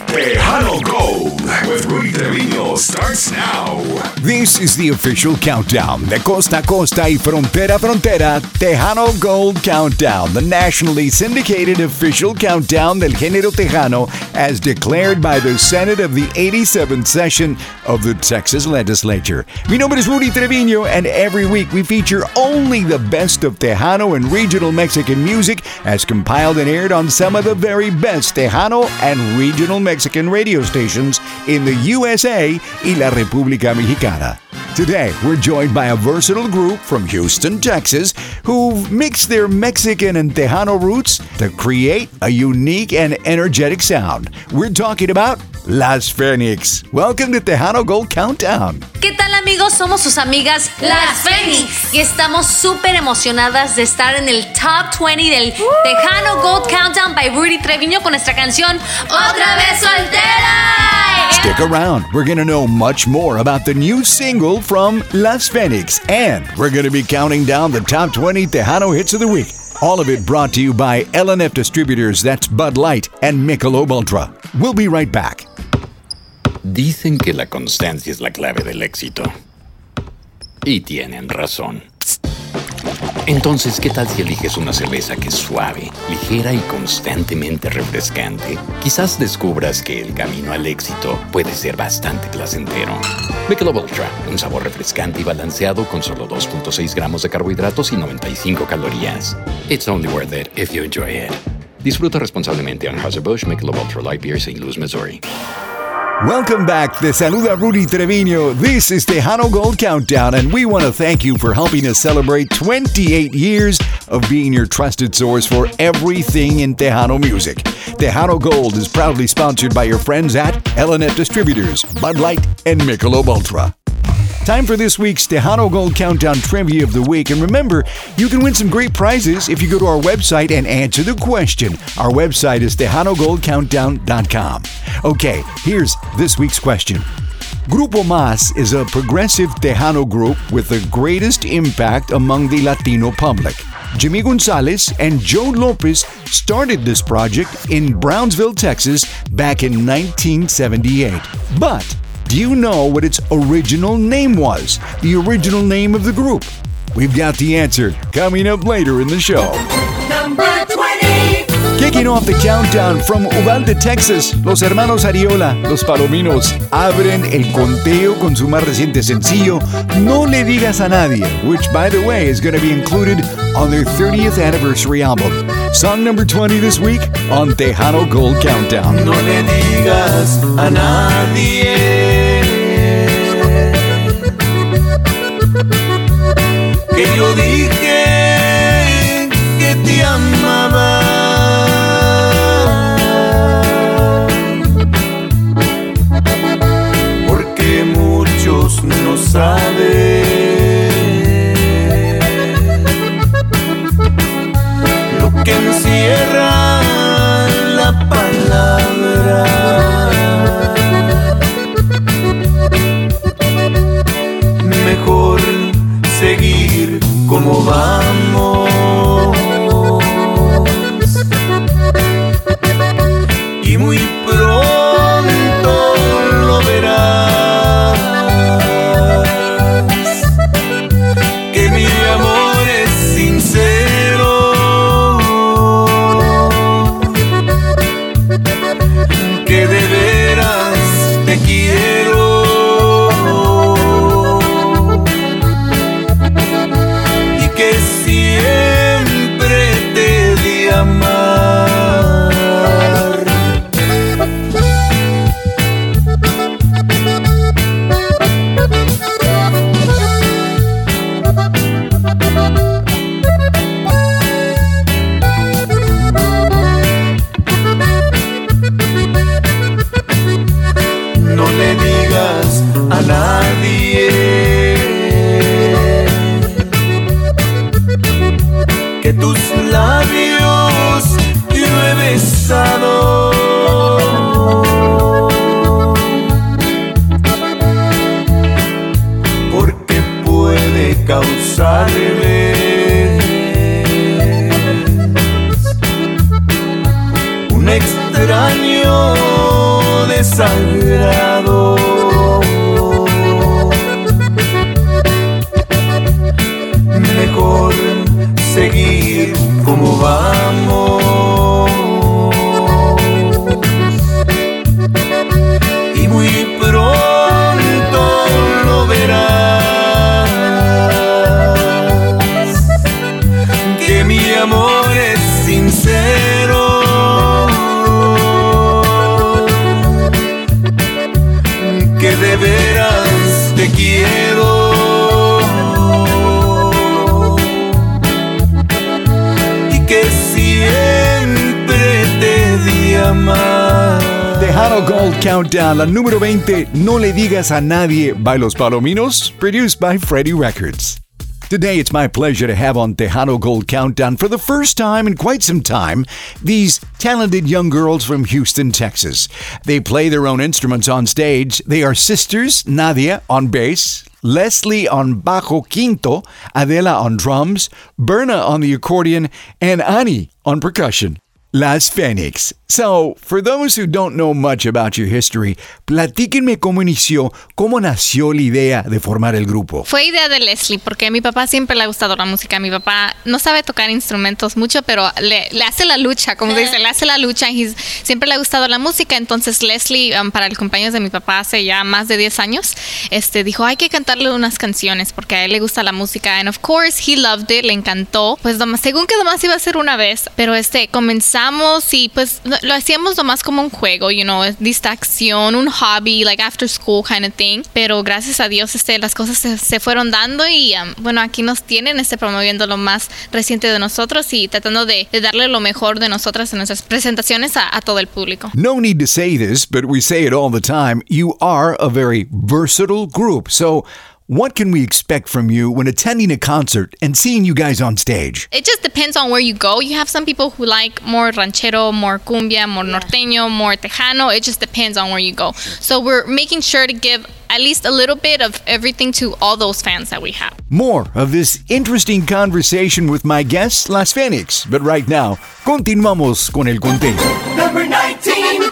Tejano Gold with Rudy Trevino starts now. This is the official countdown. De costa a costa y frontera a frontera, Tejano Gold Countdown, the nationally syndicated official countdown del género tejano as declared by the Senate of the 87th session of the Texas Legislature. Mi nombre es Rudy Trevino, and every week we feature only the best of Tejano and regional Mexican music as compiled and aired on some of the very best Tejano and regional Mexican radio stations in the USA y la República Mexicana. Today, we're joined by a versatile group from Houston, Texas, who've mixed their Mexican and Tejano roots to create a unique and energetic sound. We're talking about Las Phoenix. Welcome to Tejano Gold Countdown. ¿Qué tal, amigos? Somos sus amigas Las Phoenix y estamos súper emocionadas de estar en el Top 20 del Tejano Gold Countdown by Rudy Trevino con nuestra canción Otra Vez Soltera. Stick around. We're going to know much more about the new single from Las Phoenix, and we're going to be counting down the top 20 Tejano hits of the week. All of it brought to you by L&F Distributors, that's Bud Light and Michelob Ultra. We'll be right back. Dicen que la constancia es la clave del éxito. Y tienen razón. Entonces, ¿qué tal si eliges una cerveza que es suave, ligera y constantemente refrescante? Quizás descubras que el camino al éxito puede ser bastante placentero. Michelob Ultra, un sabor refrescante y balanceado con solo 2.6 gramos de carbohidratos y 95 calorías. It's only worth it if you enjoy it. Disfruta responsablemente. Anheuser-Busch Michelob Ultra Light Beer, St. Louis, Missouri. Welcome back. Te saluda Rudy Trevino. This is Tejano Gold Countdown, and we want to thank you for helping us celebrate 28 years of being your trusted source for everything in Tejano music. Tejano Gold is proudly sponsored by your friends at L&F Distributors, Bud Light, and Michelob Ultra. Time for this week's Tejano Gold Countdown Trivia of the Week. And remember, you can win some great prizes if you go to our website and answer the question. Our website is TejanoGoldCountdown.com. Okay, here's this week's question. Grupo Más is a progressive Tejano group with the greatest impact among the Latino public. Jimmy Gonzalez and Joe Lopez started this project in Brownsville, Texas back in 1978. But do you know what its original name was? The original name of the group? We've got the answer coming up later in the show. Number 20. Kicking off the countdown from Uvalde, Texas, los hermanos Ariola, los Palominos, abren el conteo con su más reciente sencillo, No Le Digas a Nadie, which, by the way, is going to be included on their 30th anniversary album. Song number 20 this week on Tejano Gold Countdown. No le digas a nadie que yo dije que te amaba, porque muchos no saben lo que encierra la palabra. Mejor seguir como vamos y muy pronto lo verás, que mi amor es sincero, que de veras te quiero. Siempre te di amar. No le digas a nadie que tus labios yo he besado, porque puede causarles un extraño desagrado. Mejor seguir como vamos. Y muy pronto lo verás, que mi amor es sincero, que de veras te quiero. Tejano Gold Countdown, la número 20, No Le Digas a Nadie by Los Palominos, produced by Freddie Records. Today, it's my pleasure to have on Tejano Gold Countdown for the first time in quite some time, these talented young girls from Houston, Texas. They play their own instruments on stage. They are sisters, Nadia on bass, Leslie on bajo quinto, Adela on drums, Berna on the accordion, and Ani on percussion. Las Phoenix. So, for those who don't know much about your history, platíquenme cómo nació la idea de formar el grupo. Fue idea de Leslie, porque a mi papá siempre le ha gustado la música. Mi papá no sabe tocar instrumentos mucho, pero le hace la lucha, como se dice, le hace la lucha. Siempre le ha gustado la música. Entonces Leslie, para el cumpleaños de mi papá hace ya más de 10 años, dijo, hay que cantarle unas canciones, porque a él le gusta la música. And of course, he loved it, le encantó. Pues según que nomás iba a ser una vez, pero comenzamos y pues lo hacíamos nomás como un juego, distracción, un hobby, like after school kind of thing. Pero gracias a Dios las cosas se fueron dando y bueno, aquí nos tienen promoviendo lo más reciente de nosotros y tratando de darle lo mejor de nosotras en nuestras presentaciones a todo el público. No need to say this, but we say it all the time. You are a very versatile group. So, what can we expect from you when attending a concert and seeing you guys on stage? It just depends on where you go. You have some people who like more ranchero, more cumbia, more norteño, more tejano. It just depends on where you go. So we're making sure to give at least a little bit of everything to all those fans that we have. More of this interesting conversation with my guest, Las Phoenix. But right now, continuamos con el conteo. Number 19.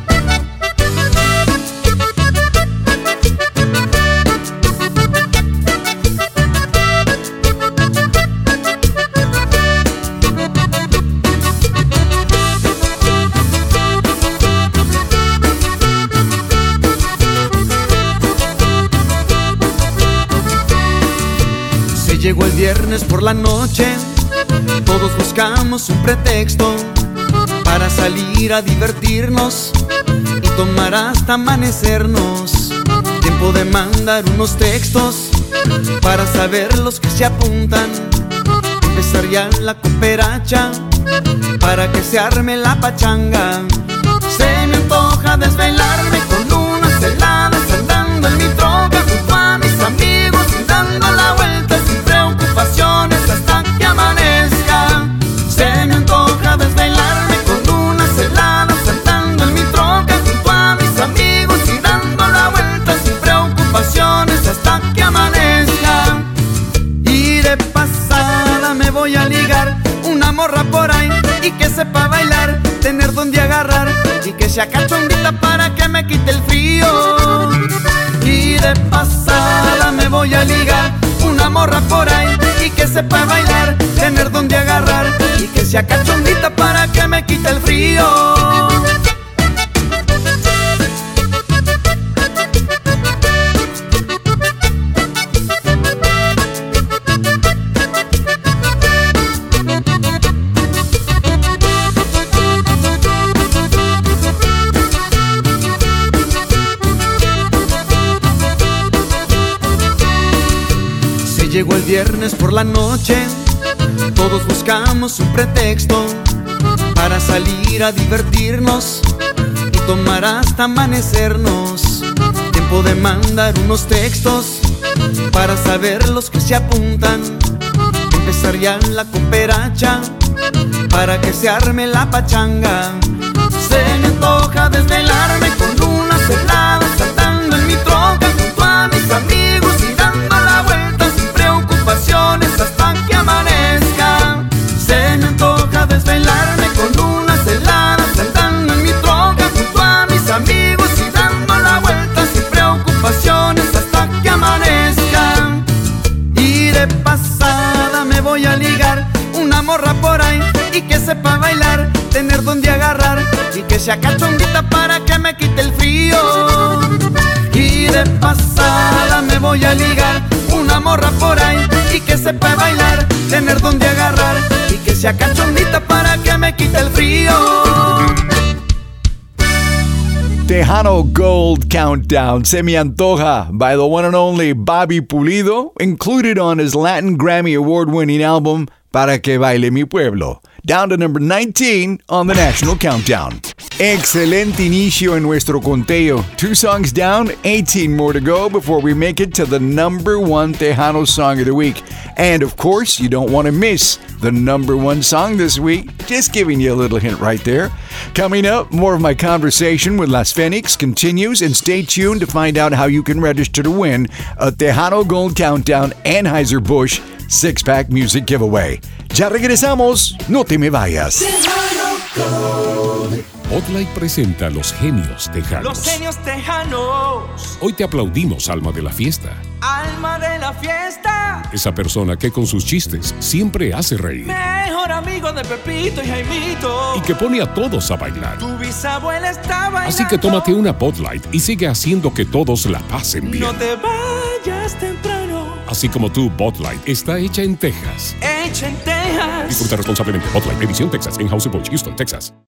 Llegó el viernes por la noche, todos buscamos un pretexto para salir a divertirnos y tomar hasta amanecernos. Tiempo de mandar unos textos para saber los que se apuntan. Empezar ya la cooperacha para que se arme la pachanga. Se me antoja desvelarme con unas heladas andando en mi troca junto a mis amigos y dando la vuelta sin preocupaciones hasta que amanezca. Se me antoja desvelarme con unas heladas andando en mi troca junto a mis amigos y dando la vuelta sin preocupaciones hasta que amanezca. Y de pasada me voy a ligar una morra por ahí y que sepa bailar, tener donde agarrar y que sea cachondita para que me quite el frío. Y de pasada me voy a ligar una morra por ahí y que sepa bailar, tener donde agarrar y que sea cachondita para que me quite el frío. Llegó el viernes por la noche, todos buscamos un pretexto para salir a divertirnos y tomar hasta amanecernos. Tiempo de mandar unos textos para saber los que se apuntan. Empezar ya la cooperacha para que se arme la pachanga. Se me antoja desvelarme con unas heladas andando en mi troca junto a mis amigos y dando la vuelta sin preocupaciones hasta que amanezca. Se me antoja desvelarme con unas heladas andando en mi troca junto a mis amigos que sea cachondita para que me quite el frío. Y de pasada me voy a ligar una morra por ahí y que sepa bailar, tener donde agarrar y que sea cachondita para que me quite el frío. Tejano Gold Countdown, Se Me Antoja, by the one and only Bobby Pulido, included on his Latin Grammy Award-winning album, Para Que Baile Mi Pueblo, down to number 19 on the National Countdown. Excelente inicio en nuestro conteo. 2 songs down, 18 more to go before we make it to the number 1 Tejano song of the week. And of course, you don't want to miss the number 1 song this week. Just giving you a little hint right there. Coming up, more of my conversation with Las Fenix continues, and stay tuned to find out how you can register to win a Tejano Gold Countdown Anheuser-Busch 6-pack music giveaway. Ya regresamos, no te me vayas. Bud Light presenta Los Genios Tejanos. Los genios tejanos, Hoy te aplaudimos, alma de la fiesta. alma de la fiesta, Esa persona que con sus chistes siempre hace reír mejor amigo de Pepito y Jaimito. y que pone a todos a bailar. Tu bisabuela está bailando. Así que tómate una Bud Light y sigue haciendo que todos la pasen bien. No te vayas temprano, Así como tú, Bud Light está hecha en Texas. hecha en Texas. Disfruta responsablemente. Bud Light, edición Texas, en Anheuser-Busch, Houston, Texas.